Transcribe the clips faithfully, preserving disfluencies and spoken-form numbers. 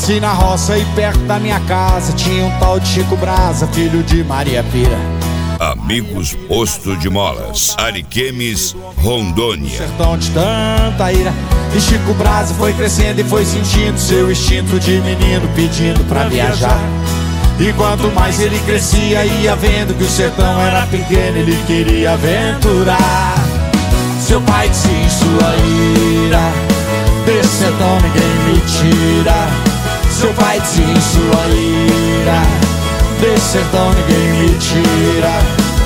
Nasci na roça e perto da minha casa tinha um tal de Chico Brasa, filho de Maria Pira. Amigos Posto de Molas, Ariquemes, Rondônia. Sertão de tanta ira. E Chico Brasa foi crescendo e foi sentindo seu instinto de menino pedindo pra viajar. E quanto mais ele crescia, ia vendo que o sertão era pequeno, ele queria aventurar. Seu pai disse em sua ira: desse sertão ninguém me tira. Seu pai disse em sua ira: desse sertão ninguém me tira.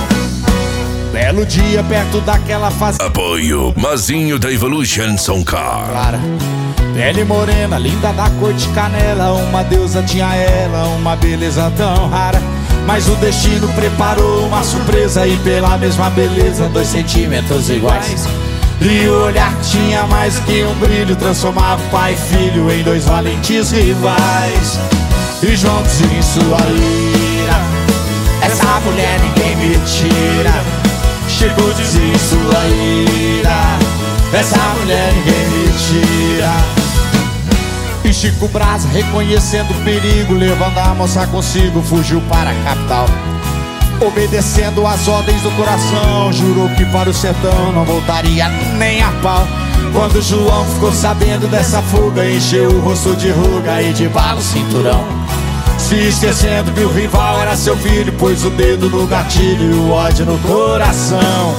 Belo dia perto daquela fazenda. Apoio Mazinho da Evolution São Car. Clara, pele morena, linda da cor de canela. Uma deusa tinha ela, uma beleza tão rara. Mas o destino preparou uma surpresa, e pela mesma beleza, dois sentimentos iguais. E o olhar que tinha mais que um brilho transformava pai e filho em dois valentes rivais. E juntos em sua ira, essa mulher ninguém me tira. Chegou a dizer em sua ira, essa mulher ninguém me tira. E Chico Brasa, reconhecendo o perigo, levando a moça consigo, fugiu para a capital. Obedecendo as ordens do coração, jurou que para o sertão não voltaria nem a pau. Quando João ficou sabendo dessa fuga, encheu o rosto de ruga e de bala o cinturão, se esquecendo que o rival era seu filho, pôs o dedo no gatilho e o ódio no coração.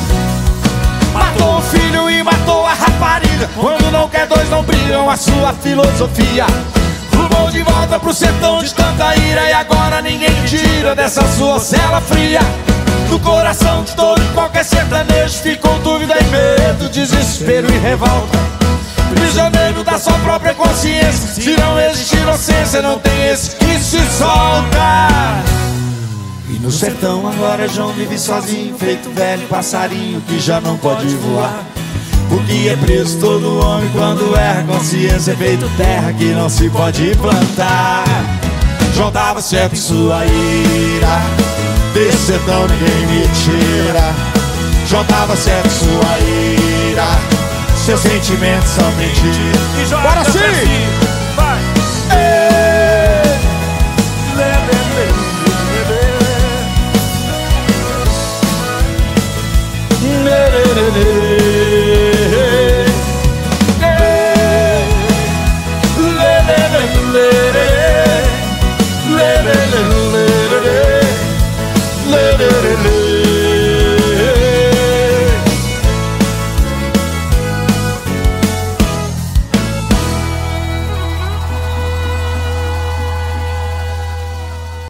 Matou o filho e matou a rapariga. Quando não quer dois não brigam, a sua filosofia. Rumou de volta pro sertão de tanta ira, e agora ninguém tira dessa sua cela fria. No coração de todo e qualquer sertanejo ficou dúvida e medo, desespero e revolta. Prisioneiro da sua própria consciência, se não existe inocência, não tem esse que se solta. E no sertão agora João vive sozinho, feito velho passarinho que já não pode voar. Porque é preso todo homem quando erra, consciência é feito terra que não se pode plantar. João dava certo em sua ira, desse sertão ninguém me tira. João dava certo em sua ira, seus sentimentos são mentiras. Bora sim!